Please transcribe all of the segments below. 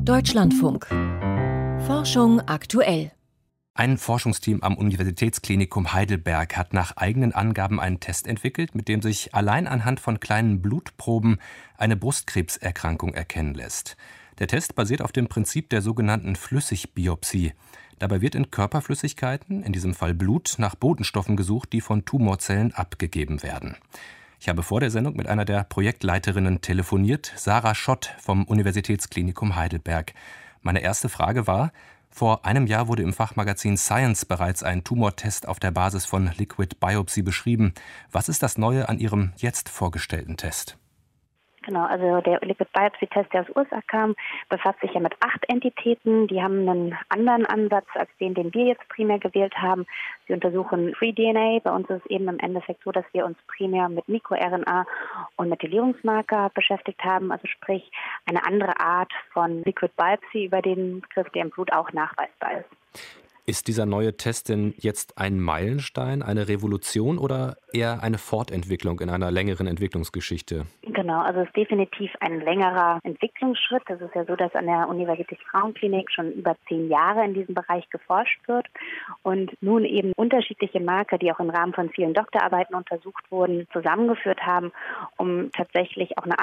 Deutschlandfunk. Forschung aktuell. Ein Forschungsteam am Universitätsklinikum Heidelberg hat nach eigenen Angaben einen Test entwickelt, mit dem sich allein anhand von kleinen Blutproben eine Brustkrebserkrankung erkennen lässt. Der Test basiert auf dem Prinzip der sogenannten Flüssigbiopsie. Dabei wird in Körperflüssigkeiten, in diesem Fall Blut, nach Botenstoffen gesucht, die von Tumorzellen abgegeben werden. Ich habe vor der Sendung mit einer der Projektleiterinnen telefoniert, Sarah Schott vom Universitätsklinikum Heidelberg. Meine erste Frage war: Vor einem Jahr wurde im Fachmagazin Science bereits ein Tumortest auf der Basis von Liquid Biopsy beschrieben. Was ist das Neue an Ihrem jetzt vorgestellten Test? Genau, also der Liquid Biopsy-Test, der aus den USA kam, befasst sich ja mit 8 Entitäten. Die haben einen anderen Ansatz als den wir jetzt primär gewählt haben. Sie untersuchen Free DNA. Bei uns ist es eben im Endeffekt so, dass wir uns primär mit MikroRNA und Methylierungsmarker beschäftigt haben. Also sprich eine andere Art von Liquid Biopsy über den Begriff, der im Blut auch nachweisbar ist. Ist dieser neue Test denn jetzt ein Meilenstein, eine Revolution oder eher eine Fortentwicklung in einer längeren Entwicklungsgeschichte? Genau, also es ist definitiv ein längerer Entwicklungsschritt. Es ist ja so, dass an der Universitätsfrauenklinik schon über 10 Jahre in diesem Bereich geforscht wird und nun eben unterschiedliche Marker, die auch im Rahmen von vielen Doktorarbeiten untersucht wurden, zusammengeführt haben, um tatsächlich auch eine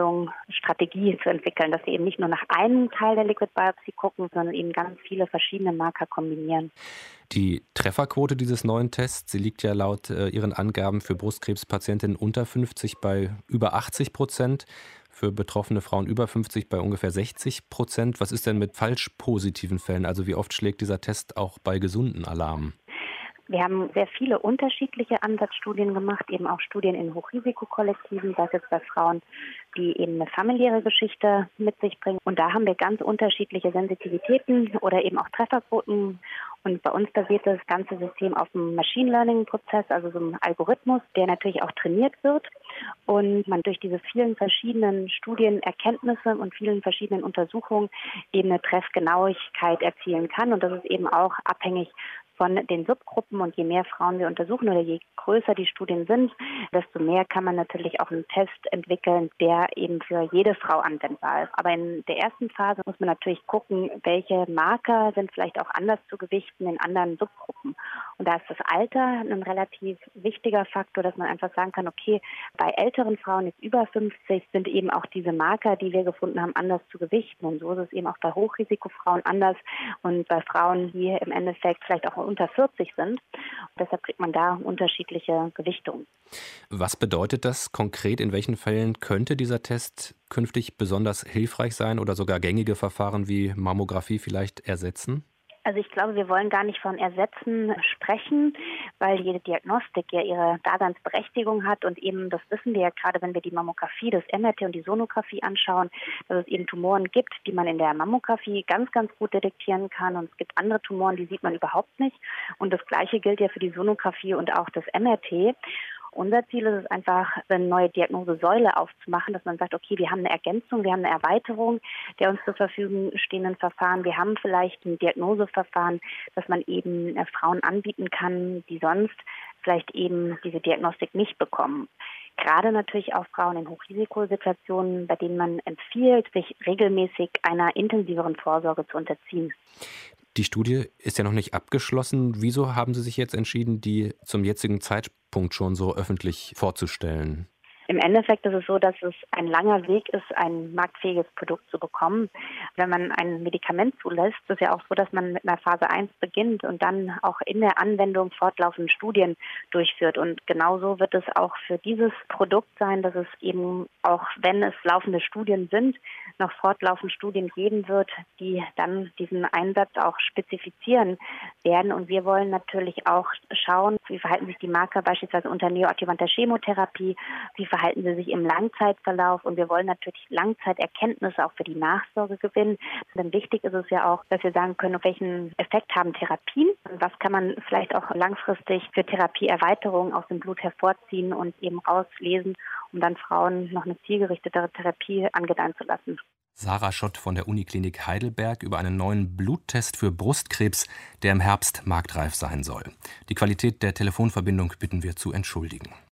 Strategie zu entwickeln, dass wir eben nicht nur nach einem Teil der Liquid Biopsy gucken, sondern eben ganz viele verschiedene Marker kombinieren. Die Trefferquote dieses neuen Tests, sie liegt ja laut Ihren Angaben für Brustkrebspatientinnen unter 50 bei über 80%, für betroffene Frauen über 50 bei ungefähr 60%. Was ist denn mit falsch positiven Fällen? Also wie oft schlägt dieser Test auch bei gesunden Alarm? Wir haben sehr viele unterschiedliche Ansatzstudien gemacht, eben auch Studien in Hochrisikokollektiven, sei es jetzt bei Frauen, die eben eine familiäre Geschichte mit sich bringen. Und da haben wir ganz unterschiedliche Sensitivitäten oder eben auch Trefferquoten. Und bei uns basiert das ganze System auf einem Machine Learning-Prozess, also so einem Algorithmus, der natürlich auch trainiert wird. Und man durch diese vielen verschiedenen Studienerkenntnisse und vielen verschiedenen Untersuchungen eben eine Treffgenauigkeit erzielen kann. Und das ist eben auch abhängig von den Subgruppen, und je mehr Frauen wir untersuchen oder je größer die Studien sind, desto mehr kann man natürlich auch einen Test entwickeln, der eben für jede Frau anwendbar ist. Aber in der ersten Phase muss man natürlich gucken, welche Marker sind vielleicht auch anders zu gewichten in anderen Subgruppen. Und da ist das Alter ein relativ wichtiger Faktor, dass man einfach sagen kann, okay, bei älteren Frauen jetzt über 50 sind eben auch diese Marker, die wir gefunden haben, anders zu gewichten. Und so ist es eben auch bei Hochrisikofrauen anders und bei Frauen, die im Endeffekt vielleicht auch unter 40 sind. Deshalb kriegt man da unterschiedliche Gewichtungen. Was bedeutet das konkret? In welchen Fällen könnte dieser Test künftig besonders hilfreich sein oder sogar gängige Verfahren wie Mammographie vielleicht ersetzen? Also ich glaube, wir wollen gar nicht von Ersetzen sprechen, weil jede Diagnostik ja ihre Daseinsberechtigung hat und eben, das wissen wir ja gerade, wenn wir die Mammographie, das MRT und die Sonographie anschauen, dass es eben Tumoren gibt, die man in der Mammographie ganz, ganz gut detektieren kann, und es gibt andere Tumoren, die sieht man überhaupt nicht, und das Gleiche gilt ja für die Sonographie und auch das MRT. Unser Ziel ist es einfach, eine neue Diagnosesäule aufzumachen, dass man sagt, okay, wir haben eine Ergänzung, wir haben eine Erweiterung der uns zur Verfügung stehenden Verfahren. Wir haben vielleicht ein Diagnoseverfahren, das man eben Frauen anbieten kann, die sonst vielleicht eben diese Diagnostik nicht bekommen. Gerade natürlich auch Frauen in Hochrisikosituationen, bei denen man empfiehlt, sich regelmäßig einer intensiveren Vorsorge zu unterziehen. Die Studie ist ja noch nicht abgeschlossen. Wieso haben Sie sich jetzt entschieden, die zum jetzigen Zeitpunkt schon so öffentlich vorzustellen? Im Endeffekt ist es so, dass es ein langer Weg ist, ein marktfähiges Produkt zu bekommen. Wenn man ein Medikament zulässt, ist es ja auch so, dass man mit einer Phase 1 beginnt und dann auch in der Anwendung fortlaufende Studien durchführt. Und genauso wird es auch für dieses Produkt sein, dass es eben, auch wenn es laufende Studien sind, noch fortlaufend Studien geben wird, die dann diesen Einsatz auch spezifizieren werden. Und wir wollen natürlich auch schauen, wie verhalten sich die Marker beispielsweise unter neoadjuvanter Chemotherapie, wie verhalten sie sich im Langzeitverlauf, und wir wollen natürlich Langzeiterkenntnisse auch für die Nachsorge gewinnen. Denn wichtig ist es ja auch, dass wir sagen können, welchen Effekt haben Therapien und was kann man vielleicht auch langfristig für Therapieerweiterungen aus dem Blut hervorziehen und eben rauslesen, um dann Frauen noch eine zielgerichtetere Therapie angedeihen zu lassen. Sarah Schott von der Uniklinik Heidelberg über einen neuen Bluttest für Brustkrebs, der im Herbst marktreif sein soll. Die Qualität der Telefonverbindung bitten wir zu entschuldigen.